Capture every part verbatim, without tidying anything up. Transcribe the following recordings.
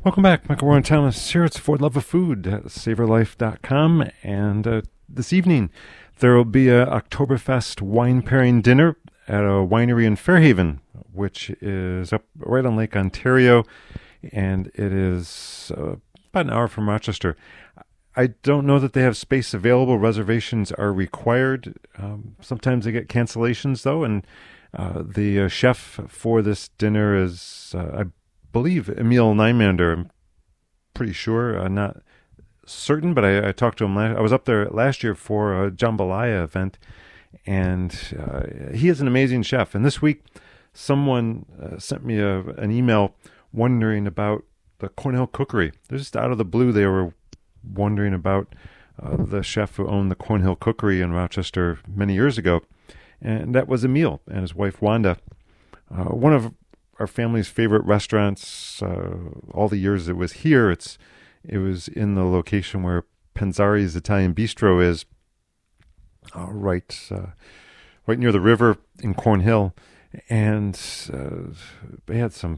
Welcome back. Michael Warren Thomas here. It's For the Love of Food at savor life dot com. And uh, this evening, there will be a Oktoberfest wine pairing dinner at a winery in Fairhaven, which is up right on Lake Ontario. And it is uh, about an hour from Rochester. I don't know that they have space available. Reservations are required. Um, sometimes they get cancellations, though. And uh, the uh, chef for this dinner is, uh, I believe, Emil Nymander. I'm pretty sure. I'm not certain, but I, I talked to him. Last, I was up there last year for a jambalaya event, and uh, he is an amazing chef. And this week, someone uh, sent me a, an email wondering about the Cornhill Cookery. They're just out of the blue. They were wondering about uh, the chef who owned the Cornhill Cookery in Rochester many years ago, and that was Emil and his wife Wanda. Uh, one of our family's favorite restaurants. Uh, all the years it was here, it's it was in the location where Panzari's Italian Bistro is, uh, right uh, right near the river in Cornhill, and uh, they had some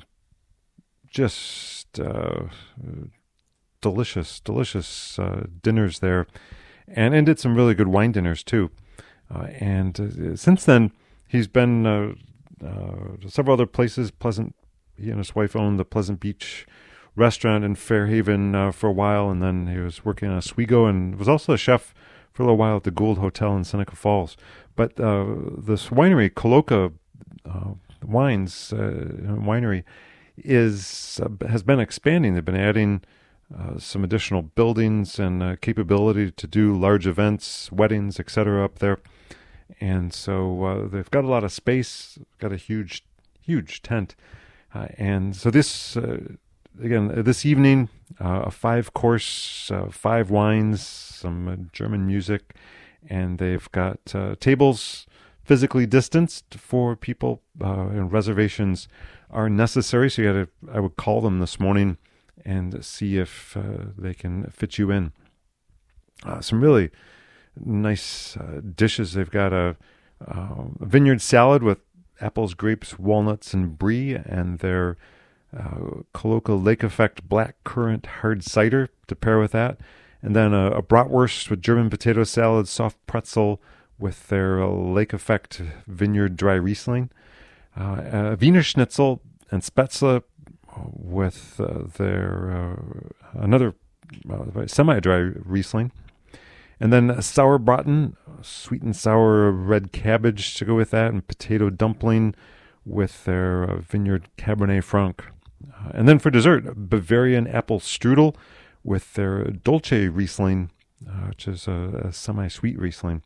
just uh, delicious, delicious uh, dinners there, and, and did some really good wine dinners too. Uh, and uh, since then, he's been uh, uh, several other places. Pleasant, he and his wife owned the Pleasant Beach restaurant in Fairhaven uh, for a while, and then he was working on Oswego and was also a chef for a little while at the Gould Hotel in Seneca Falls. But uh, this winery, Coloca uh, Wines uh, Winery, is uh, has been expanding. They've been adding Uh, some additional buildings and uh, capability to do large events, weddings, et cetera up there. And so uh, they've got a lot of space, got a huge, huge tent. Uh, and so this, uh, again, this evening, uh, a five-course, uh, five wines, some uh, German music, and they've got uh, tables physically distanced for people, uh, and reservations are necessary. So you got to, I would call them this morning and see if uh, they can fit you in. Uh, some really nice uh, dishes. They've got a, uh, a vineyard salad with apples, grapes, walnuts, and brie, and their uh, Coloca Lake Effect black currant hard cider to pair with that. And then a, a bratwurst with German potato salad, soft pretzel with their uh, Lake Effect vineyard dry Riesling. Uh, a Wiener Schnitzel and Spätzle with uh, their uh, another uh, semi-dry Riesling, and then a sauerbraten, sweet and sour red cabbage to go with that, and potato dumpling with their uh, vineyard Cabernet Franc, uh, and then for dessert, Bavarian apple strudel with their Dolce Riesling, uh, which is a, a semi-sweet Riesling.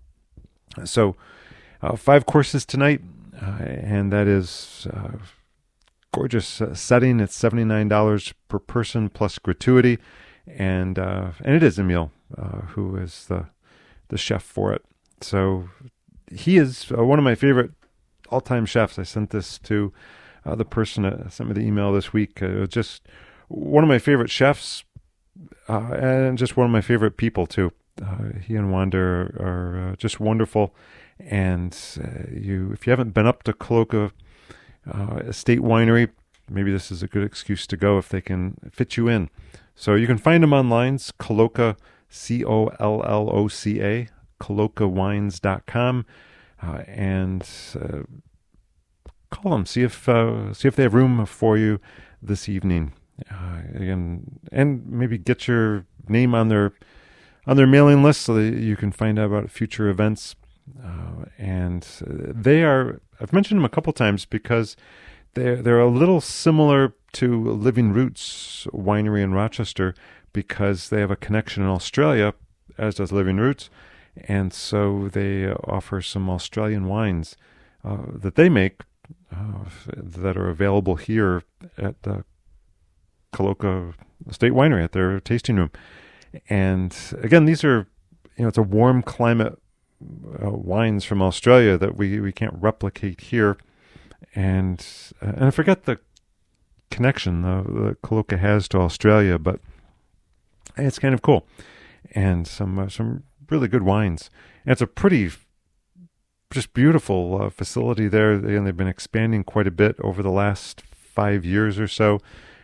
So, uh, five courses tonight, uh, and that is. Uh, Gorgeous uh, setting. It's seventy-nine dollars per person plus gratuity, and uh, and it is Emil uh, who is the the chef for it. So he is uh, one of my favorite all-time chefs. I sent this to uh, the person that sent me the email this week. Uh, just one of my favorite chefs, uh, and just one of my favorite people too. Uh, he and Wanda are, are uh, just wonderful, and uh, you if you haven't been up to Coloca Uh, Estate Winery, maybe this is a good excuse to go if they can fit you in. So you can find them online. It's Coloca, C O L L O C A, coloca wines dot com, uh, and uh, call them. See if uh, see if they have room for you this evening. Uh, again, and maybe get your name on their on their mailing list so that you can find out about future events. Uh, and they are, I've mentioned them a couple times because they're, they're a little similar to Living Roots Winery in Rochester because they have a connection in Australia, as does Living Roots. And so they offer some Australian wines uh, that they make uh, that are available here at the Coloca Estate Winery at their tasting room. And again, these are, you know, it's a warm climate Uh, wines from Australia that we, we can't replicate here, and uh, and I forget the connection the, the Coloca has to Australia, but it's kind of cool, and some uh, some really good wines. And it's a pretty, just beautiful uh, facility there, and they've been expanding quite a bit over the last five years or so,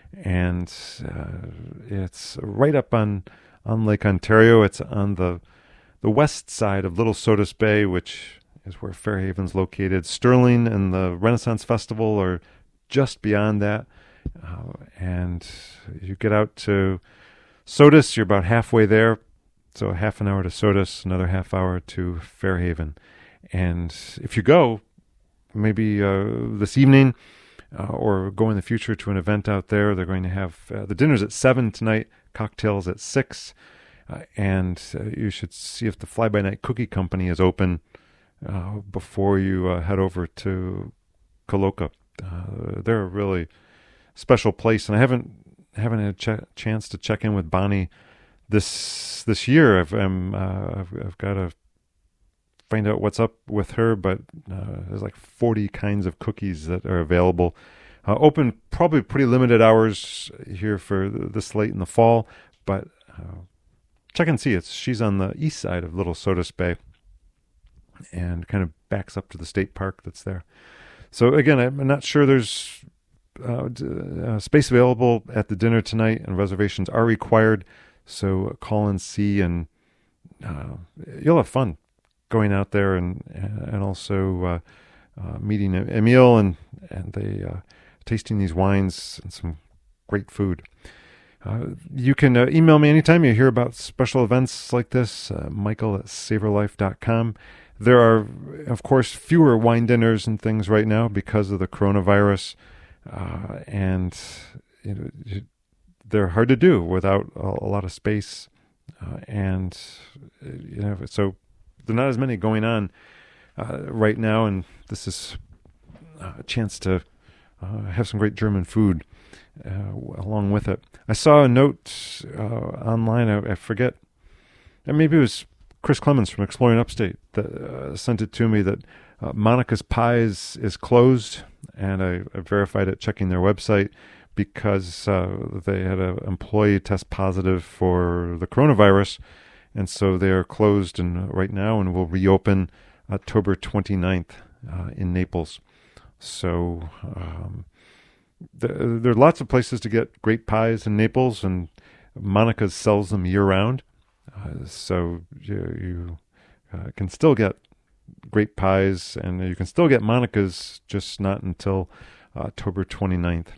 and uh, it's right up on on Lake Ontario. It's on the the west side of Little Sodus Bay, which is where Fairhaven's located. Sterling and the Renaissance Festival are just beyond that. Uh, and you get out to Sodus, you're about halfway there. So half an hour to Sodus, another half hour to Fairhaven. And if you go, maybe uh, this evening uh, or go in the future to an event out there, they're going to have uh, the dinner's at seven tonight, cocktails at six. Uh, and uh, you should see if the Fly By Night Cookie Company is open uh, before you uh, head over to Coloca. Uh, they're a really special place, and I haven't haven't had a ch- chance to check in with Bonnie this this year. I've um, uh, I've, I've got to find out what's up with her, but uh, there's like forty kinds of cookies that are available. Uh, open probably pretty limited hours here for this late in the fall, but uh, check and see. It's she's on the east side of Little Sodus Bay, and kind of backs up to the state park that's there. So again, I'm not sure there's uh, uh, space available at the dinner tonight, and reservations are required. So call and see, and uh, you'll have fun going out there, and and also uh, uh, meeting Emil and and they uh, tasting these wines and some great food. Uh, you can uh, email me anytime you hear about special events like this, uh, Michael at savor life dot com. There are, of course, fewer wine dinners and things right now because of the coronavirus, uh, and you know, they're hard to do without a, a lot of space, uh, and you know, so there are not as many going on uh, right now, and this is a chance to uh, have some great German food uh, along with it. I saw a note uh, online, I, I forget, and maybe it was Chris Clemens from Exploring Upstate that uh, sent it to me that uh, Monica's Pies is closed, and I, I verified it checking their website because uh, they had an employee test positive for the coronavirus, and so they are closed and right now and will reopen October twenty-ninth uh, in Naples. So um, th- there are lots of places to get great pies in Naples, and Monica's sells them year-round. Uh, so you, you uh, can still get great pies, and you can still get Monica's, just not until uh, October twenty-ninth.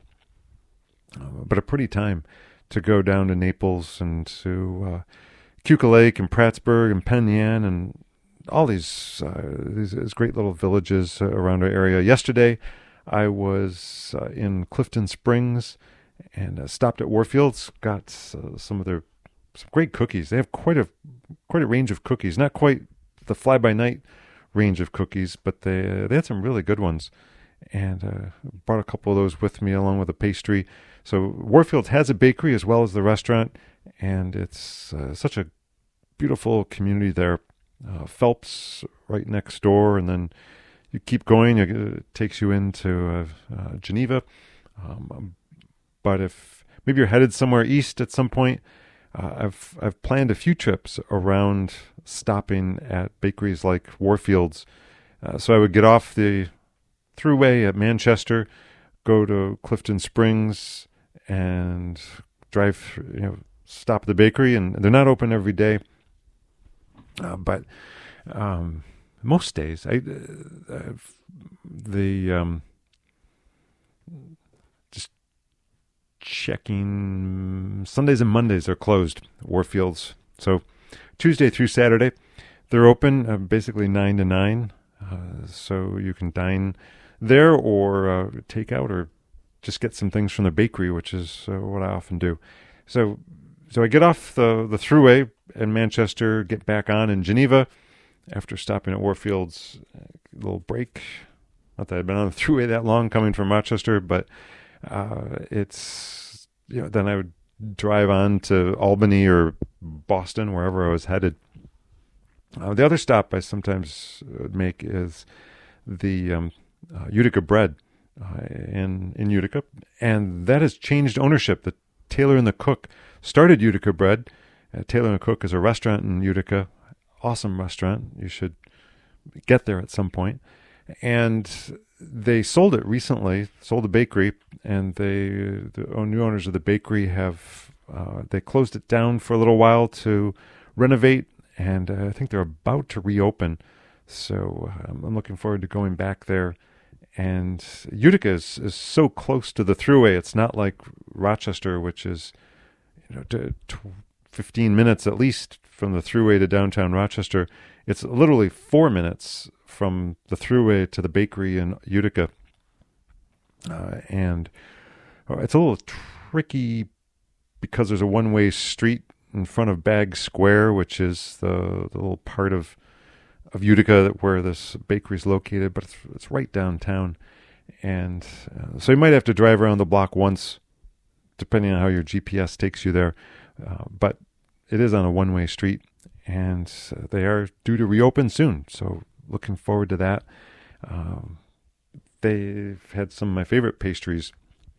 Uh, but a pretty time to go down to Naples and to uh, Keuka Lake and Prattsburg and Penn Yan and all these, uh, these, these great little villages uh, around our area. Yesterday, I was uh, in Clifton Springs and uh, stopped at Warfield's, got uh, some of their some great cookies. They have quite a quite a range of cookies. Not quite the Fly By Night range of cookies, but they uh, they had some really good ones. And uh, brought a couple of those with me along with a pastry. So Warfield has a bakery as well as the restaurant, and it's uh, such a beautiful community there. Uh, Phelps right next door, and then you keep going. It takes you into uh, uh, Geneva. Um, but if maybe you're headed somewhere east at some point, Uh, I've I've planned a few trips around stopping at bakeries like Warfield's. Uh, so I would get off the thruway at Manchester, go to Clifton Springs, and drive, you know, stop at the bakery. And they're not open every day, uh, but um, most days, I uh, the um, checking Sundays and Mondays are closed, Warfields. So Tuesday through Saturday, they're open uh, basically nine to nine. Uh, so you can dine there or uh, take out or just get some things from the bakery, which is uh, what I often do. So so I get off the, the thruway in Manchester, get back on in Geneva after stopping at Warfield's. A little break. Not that I've been on the thruway that long coming from Rochester, but Uh, it's, you know, then I would drive on to Albany or Boston, wherever I was headed. Uh, the other stop I sometimes would make is the um, uh, Utica Bread uh, in, in Utica, and that has changed ownership. The Taylor and the Cook started Utica Bread. Uh, Taylor and the Cook is a restaurant in Utica, awesome restaurant. You should get there at some point. And they sold it recently, sold the bakery, and they the new owners of the bakery have uh, they closed it down for a little while to renovate, and uh, I think they're about to reopen. So um, I'm looking forward to going back there. And Utica is, is so close to the Thruway. It's not like Rochester, which is you know to, to fifteen minutes at least from the Thruway to downtown Rochester. It's literally four minutes from the Thruway to the bakery in Utica. Uh, and it's a little tricky because there's a one-way street in front of Bagg Square, which is the, the little part of of Utica where this bakery is located, but it's, it's right downtown. And uh, so you might have to drive around the block once, depending on how your G P S takes you there. Uh, but it is on a one-way street, and uh, they are due to reopen soon. So looking forward to that. Um, they've had some of my favorite pastries,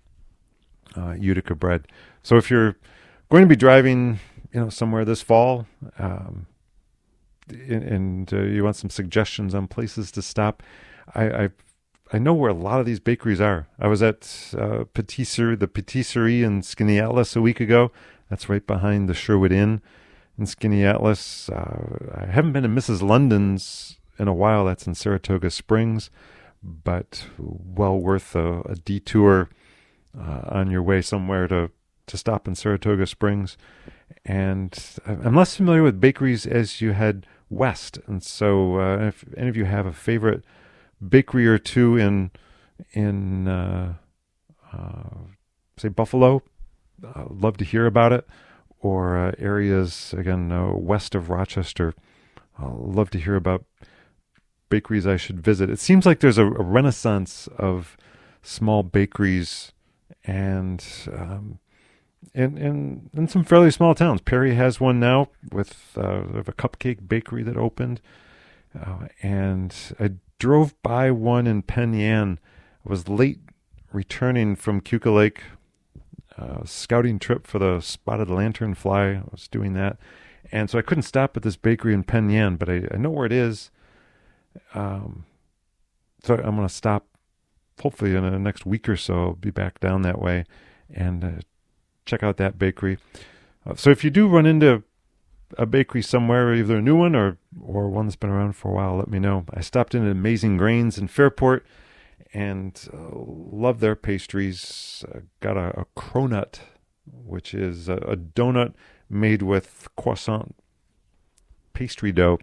uh, Utica bread. So if you're going to be driving, you know, somewhere this fall, um, and uh, you want some suggestions on places to stop, I, I I know where a lot of these bakeries are. I was at uh, Patisserie, the Patisserie in Skaneateles a week ago. That's right behind the Sherwood Inn in Skaneateles. Uh, I haven't been to Missus London's in a while. That's in Saratoga Springs, but well worth a, a detour uh, on your way somewhere to, to stop in Saratoga Springs. And I'm less familiar with bakeries as you head west. And so uh, if any of you have a favorite bakery or two in, in uh, uh, say, Buffalo, uh, love to hear about it. Or uh, areas, again, uh, west of Rochester, I'll love to hear about bakeries I should visit. It seems like there's a, a renaissance of small bakeries and um, in, in in some fairly small towns. Perry has one now with uh, a cupcake bakery that opened. Uh, and I drove by one in Penn Yan. I was late returning from Keuka Lake, uh, scouting trip for the spotted lanternfly. I was doing that. And so I couldn't stop at this bakery in Penn Yan, but I, I know where it is. Um, so I'm going to stop hopefully in the next week or so. I'll be back down that way and uh, check out that bakery. Uh, so if you do run into a bakery somewhere, either a new one or, or one that's been around for a while, let me know. I stopped in at Amazing Grains in Fairport and uh, love their pastries. Uh, got a, a cronut, which is a, a donut made with croissant pastry dough.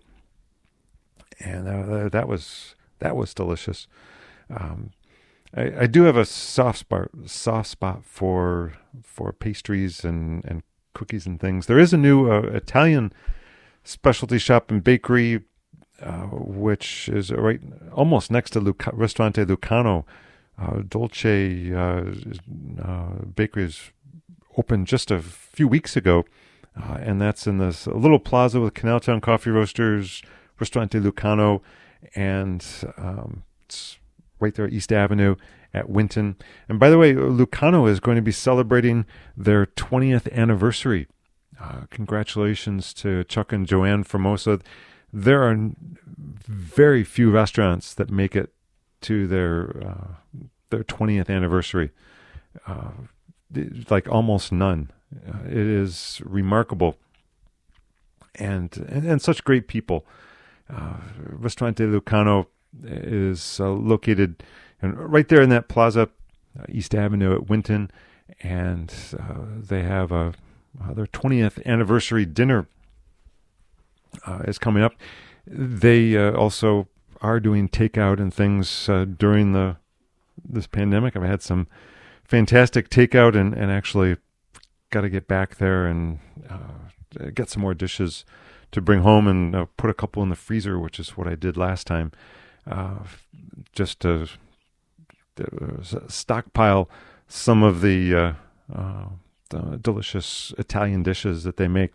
And uh, that was that was delicious. Um, I, I do have a soft spot soft spot for for pastries and, and cookies and things. There is a new uh, Italian specialty shop and bakery, uh, which is right almost next to Luca, Ristorante Lucano. Uh, Dolce uh, uh, Bakery is opened just a few weeks ago, uh, and that's in this little plaza with Canaltown Coffee Roasters, Ristorante Lucano, and um, it's right there at East Avenue at Winton. And by the way, Lucano is going to be celebrating their twentieth anniversary. Uh, congratulations to Chuck and Joanne Formosa. There are very few restaurants that make it to their uh, their twentieth anniversary. Uh, like almost none. Uh, it is remarkable, and and, and such great people. Uh, Ristorante Lucano is uh, located in, right there in that plaza, uh, East Avenue at Winton, and uh, they have a uh, their twentieth anniversary dinner uh, is coming up. They uh, also are doing takeout and things uh, during the this pandemic. I've had some fantastic takeout, and, and actually got to get back there and uh, get some more dishes to bring home and uh, put a couple in the freezer, which is what I did last time, uh, just to uh, stockpile some of the, uh, uh, the delicious Italian dishes that they make.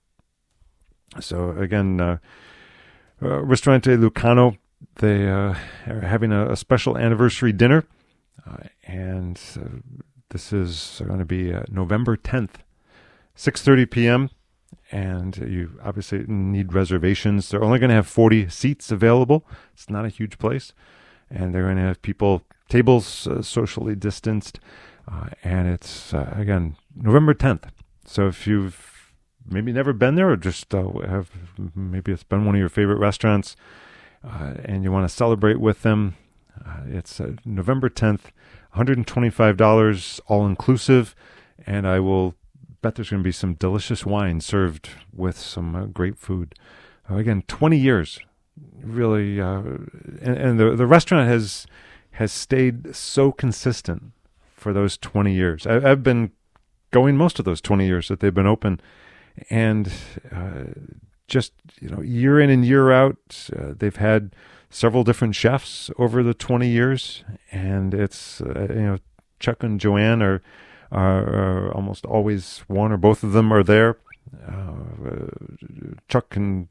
So again, uh, uh, Ristorante Lucano, they uh, are having a, a special anniversary dinner, uh, and uh, this is going to be uh, November tenth, six thirty p.m., and you obviously need reservations. They're only going to have forty seats available. It's not a huge place. and they're going to have people, tables uh, socially distanced, uh, and it's, uh, again, November tenth. So if you've maybe never been there, or just uh, have, maybe it's been one of your favorite restaurants, uh, and you want to celebrate with them, uh, it's uh, November tenth, one hundred twenty-five dollars all-inclusive, and I will bet there's going to be some delicious wine served with some uh, great food. Uh, again, twenty years, really, uh, and, and the the restaurant has has stayed so consistent for those twenty years. I, I've been going most of those twenty years that they've been open, and uh, just you know, year in and year out, uh, they've had several different chefs over the twenty years, and it's uh, you know, Chuck and Joanne are. Are, are almost always one or both of them are there. Uh, Chuck can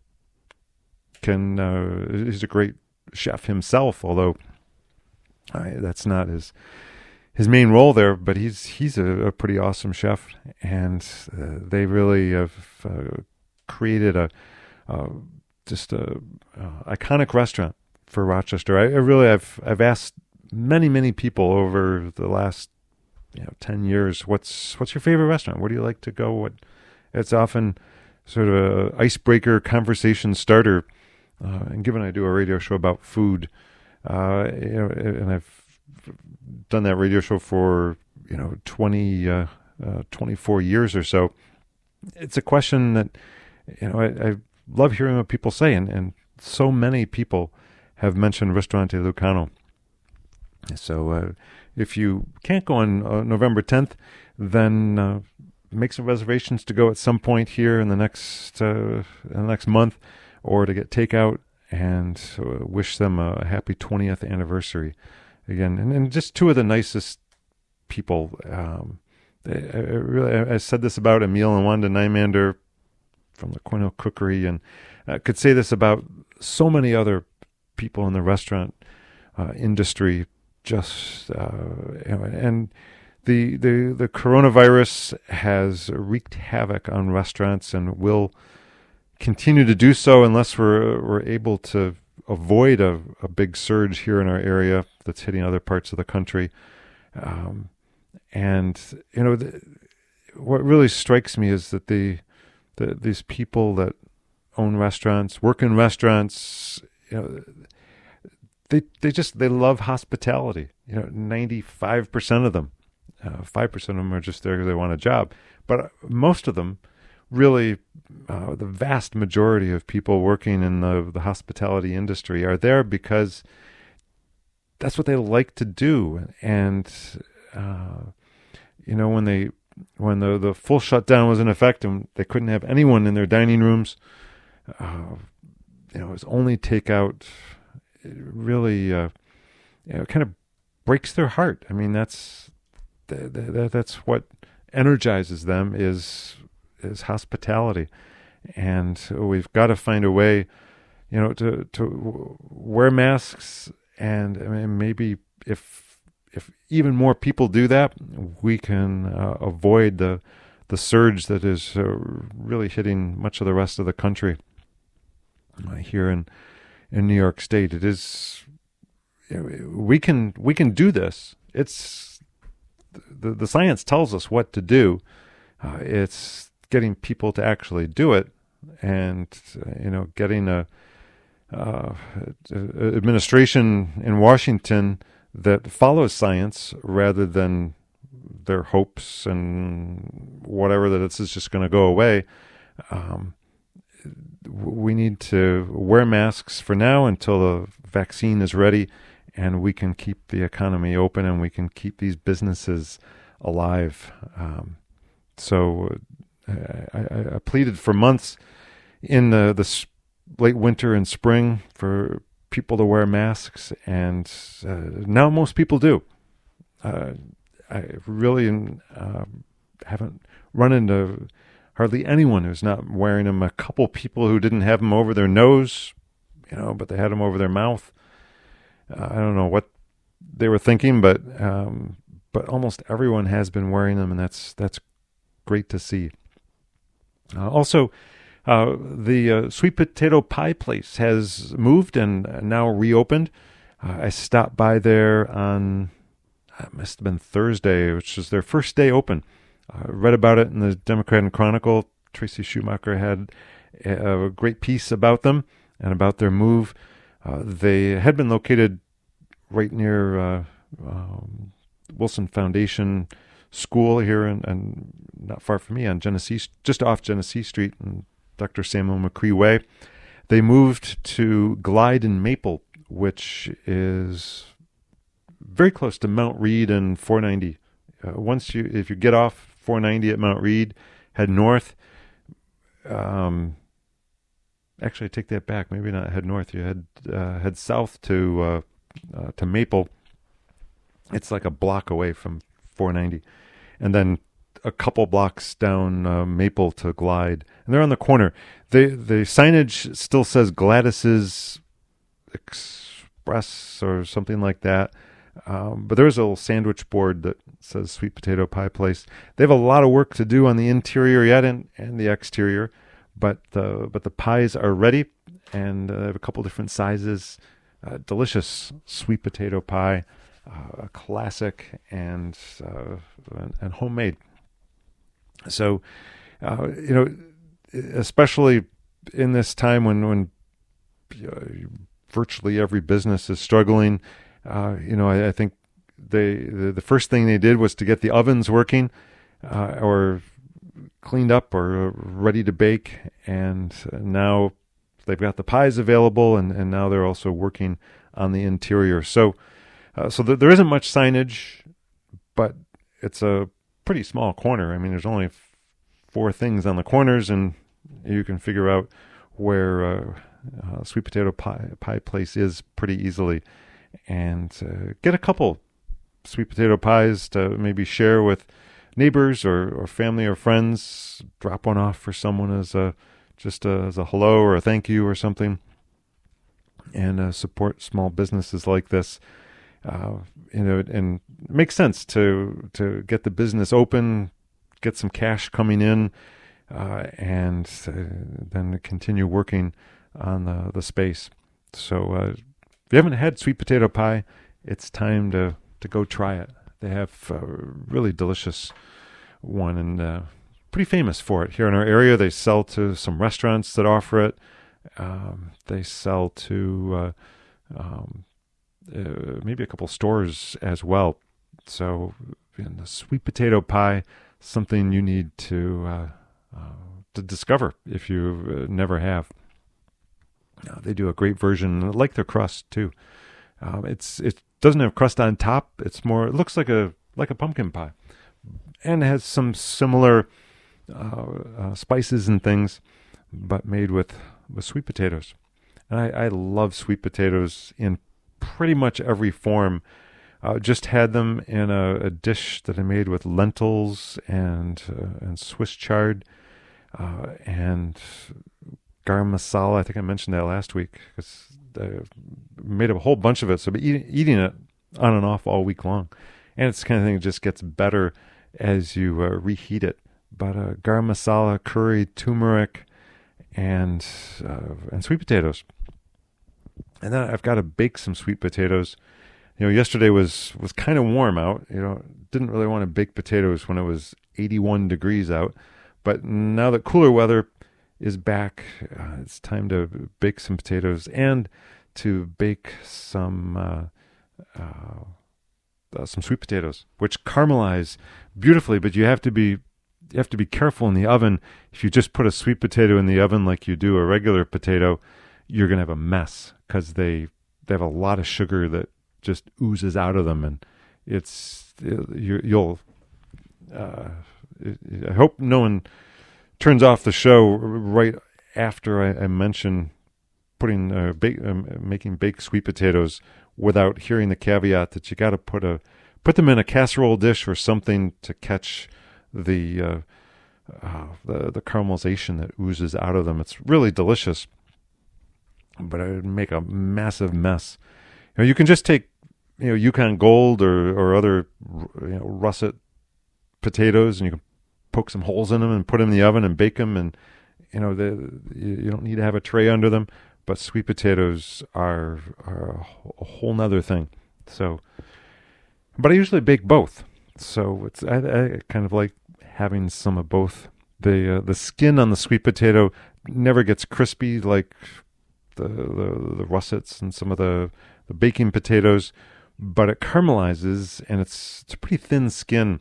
can uh, he's a great chef himself, although uh, that's not his his main role there. But he's he's a, a pretty awesome chef, and uh, they really have uh, created a uh, just a uh, iconic restaurant for Rochester. I, I really I've I've asked many many people over the last you know, ten years, what's what's your favorite restaurant? Where do you like to go? What? It's often sort of a icebreaker, conversation starter. Uh, and given I do a radio show about food, uh, you know, and I've done that radio show for you know twenty, uh, uh, twenty-four years or so, it's a question that you know I, I love hearing what people say, and, and so many people have mentioned Ristorante Lucano. So. Uh, If you can't go on uh, November tenth, then uh, make some reservations to go at some point here in the next uh, in the next month, or to get takeout, and uh, wish them a happy twentieth anniversary again. And, and just two of the nicest people. Um, I, I really, I said this about Emil and Wanda Nymander from the Cornell Cookery, and I could say this about so many other people in the restaurant uh, industry. Just uh, and the the the coronavirus has wreaked havoc on restaurants and will continue to do so unless we're we're able to avoid a, a big surge here in our area that's hitting other parts of the country. Um, and you know, the, what really strikes me is that the, the these people that own restaurants, work in restaurants, you know. They they just they love hospitality. You know, ninety-five percent of them, uh, five percent of them are just there because they want a job. But most of them, really, uh, the vast majority of people working in the the hospitality industry are there because that's what they like to do. And uh, you know, when they when the the full shutdown was in effect and they couldn't have anyone in their dining rooms, uh, you know, it was only takeout. It really, uh, you know, kind of breaks their heart. I mean, that's that, that, that's what energizes them is is hospitality, and we've got to find a way, you know, to to wear masks, and I mean, maybe if if even more people do that, we can uh, avoid the the surge that is uh, really hitting much of the rest of the country uh, here in. In New York State. It is, you know, we can we can do this. It's the the science tells us what to do. Uh, it's getting people to actually do it, and uh, you know, getting a, uh, a administration in Washington that follows science rather than their hopes and whatever that this is just going to go away. Um, We need to wear masks for now until the vaccine is ready, and we can keep the economy open and we can keep these businesses alive. Um, so I, I, I pleaded for months in the, the late winter and spring for people to wear masks, and uh, now most people do. Uh, I really uh, haven't run into hardly anyone who's not wearing them. A couple people who didn't have them over their nose, you know, but they had them over their mouth. Uh, I don't know what they were thinking, but um, but almost everyone has been wearing them, and that's that's great to see. Uh, also, uh, the uh, sweet potato pie place has moved and now reopened. Uh, I stopped by there on, it must have been Thursday, which was their first day open. I uh, read about it in the Democrat and Chronicle. Tracy Schumacher had a, a great piece about them and about their move. Uh, they had been located right near uh, um, Wilson Foundation School here, and, and not far from me on Genesee, just off Genesee Street and Doctor Samuel McCree Way. They moved to Glide and Maple, which is very close to Mount Read and four ninety. Uh, once you, if you get off four ninety at Mount Read, head north. Um, actually, I take that back. Maybe not head north. You head uh, head south to uh, uh, to Maple. It's like a block away from four ninety, and then a couple blocks down uh, Maple to Glide, and they're on the corner. They, the signage still says Gladys's Express or something like that, um, but there's a little sandwich board that says Sweet Potato Pie Place. They have a lot of work to do on the interior yet and, and the exterior, but the but the pies are ready, and uh, they have a couple different sizes. Uh, delicious sweet potato pie, uh, a classic and uh, and, and homemade. So, uh, you know, especially in this time when when uh, virtually every business is struggling, uh, you know, I, I think they the, the first thing they did was to get the ovens working, uh, or cleaned up or ready to bake, and now they've got the pies available, and, and now they're also working on the interior. So, uh, so th- there isn't much signage, but it's a pretty small corner. I mean, there's only f- four things on the corners, and you can figure out where uh, uh, Sweet Potato Pie, pie Place is pretty easily, and uh, get a couple sweet potato pies to maybe share with neighbors or, or family or friends. Drop one off for someone as a just a, as a hello or a thank you or something, and uh, support small businesses like this. Uh, you know, and it makes sense to to get the business open, get some cash coming in, uh, and uh, then continue working on the, the space. So uh, if you haven't had sweet potato pie, it's time to, to go try it. They have a really delicious one, and uh, pretty famous for it here in our area. They sell to some restaurants that offer it. Um, they sell to uh, um, uh, maybe a couple stores as well. So you know, the sweet potato pie, something you need to uh, uh, to discover if you uh, never have. Uh, they do a great version. I like their crust too. Um, it's it doesn't have crust on top. It's more. It looks like a like a pumpkin pie, and it has some similar uh, uh, spices and things, but made with, with sweet potatoes. And I, I love sweet potatoes in pretty much every form. Uh, just had them in a, a dish that I made with lentils and uh, and Swiss chard uh, and garam masala. I think I mentioned that last week because I made a whole bunch of it. So I've been eating, eating it on and off all week long. And it's the kind of thing that just gets better as you uh, reheat it. But uh, garam masala, curry, turmeric, and uh, and sweet potatoes. And then I've got to bake some sweet potatoes. You know, yesterday was, was kind of warm out. You know, didn't really want to bake potatoes when it was eighty-one degrees out. But now that cooler weather is back, uh, it's time to bake some potatoes and to bake some uh, uh, uh, some sweet potatoes, which caramelize beautifully. But you have to be you have to be careful in the oven. If you just put a sweet potato in the oven like you do a regular potato, you're going to have a mess because they they have a lot of sugar that just oozes out of them, and it's you, you'll. Uh, I hope no one turns off the show right after I, I mention putting uh, bake, uh, making baked sweet potatoes without hearing the caveat that you got to put a put them in a casserole dish or something to catch the uh, uh, the the caramelization that oozes out of them. It's really delicious, but it would make a massive mess. You know, you can just take you know Yukon Gold or or other you know, russet potatoes, and you can poke some holes in them and put them in the oven and bake them. And you know the, you don't need to have a tray under them. but sweet potatoes are, are a whole nother thing. So, but I usually bake both. So it's I, I kind of like having some of both. The uh, the skin on the sweet potato never gets crispy like the the, the russets and some of the, the baking potatoes, but it caramelizes, and it's it's a pretty thin skin.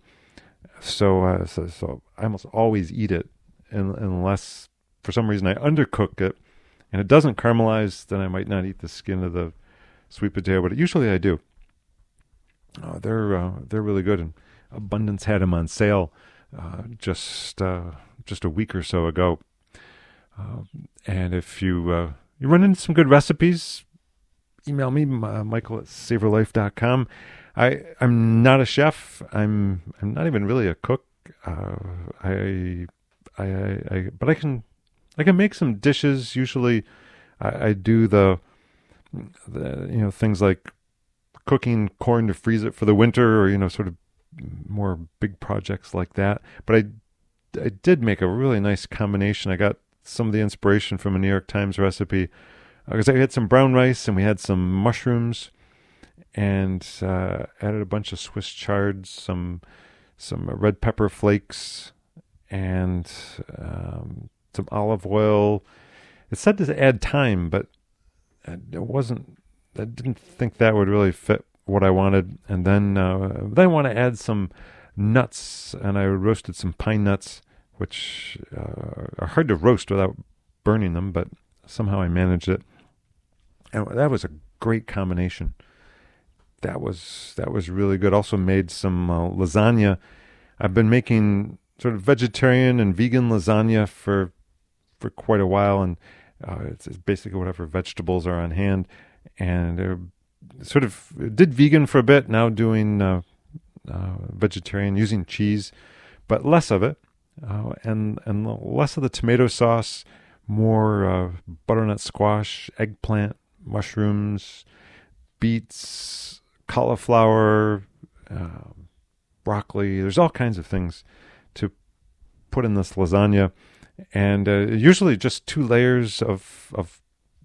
So uh, so, so I almost always eat it, and, unless for some reason I undercook it and it doesn't caramelize, then I might not eat the skin of the sweet potato. But usually I do. Uh, they're uh, they're really good, and Abundance had them on sale uh, just uh, just a week or so ago. Uh, and if you uh, you run into some good recipes, email me, uh, Michael at savor life dot com. I I'm not a chef. I'm I'm not even really a cook. Uh, I, I I I but I can I can make some dishes. Usually, I, I do the the you know things like cooking corn to freeze it for the winter, or you know sort of more big projects like that. But I I did make a really nice combination. I got some of the inspiration from a New York Times recipe because uh, I had some brown rice and we had some mushrooms, and uh, added a bunch of Swiss chards, some some red pepper flakes, and um, some olive oil. It said to add thyme, but it wasn't. I didn't think that would really fit what I wanted. And then uh, then I want to add some nuts, and I roasted some pine nuts, which uh, are hard to roast without burning them, but somehow I managed it. And that was a great combination. That was that was really good. Also made some uh, lasagna. I've been making sort of vegetarian and vegan lasagna for for quite a while, and uh, it's, it's basically whatever vegetables are on hand. And uh, sort of did vegan for a bit. Now doing uh, uh, vegetarian, using cheese, but less of it, uh, and and less of the tomato sauce, more uh, butternut squash, eggplant, mushrooms, beets, cauliflower, uh, broccoli. There's all kinds of things to put in this lasagna, and uh, usually just two layers of of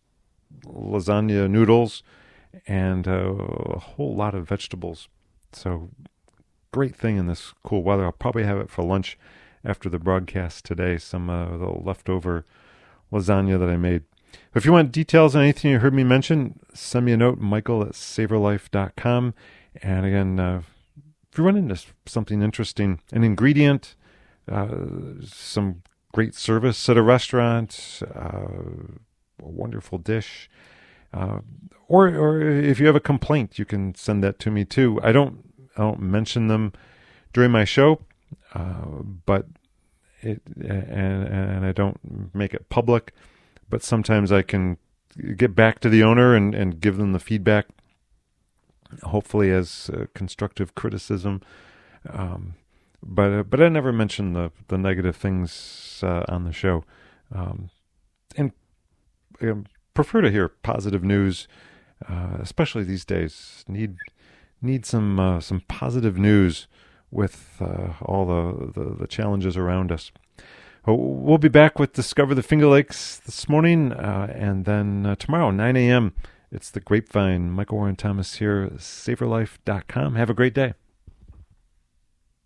lasagna noodles and uh, a whole lot of vegetables. So great thing in this cool weather. I'll probably have it for lunch after the broadcast today, some uh, the leftover lasagna that I made. If you want details on anything you heard me mention, send me a note, Michael at savor life dot com. And again, uh, if you run into something interesting, an ingredient, uh, some great service at a restaurant, uh, a wonderful dish, uh, or or if you have a complaint, you can send that to me too. I don't I don't mention them during my show, uh, but it and and I don't make it public. But sometimes I can get back to the owner and, and give them the feedback, hopefully as uh, constructive criticism. Um, but uh, but I never mention the the negative things uh, on the show, um, and I prefer to hear positive news, uh, especially these days. Need need some uh, some positive news with uh, all the, the the challenges around us. We'll be back with Discover the Finger Lakes this morning, uh, and then uh, tomorrow, nine a.m., it's the Grapevine. Michael Warren Thomas here, savor life dot com. Have a great day.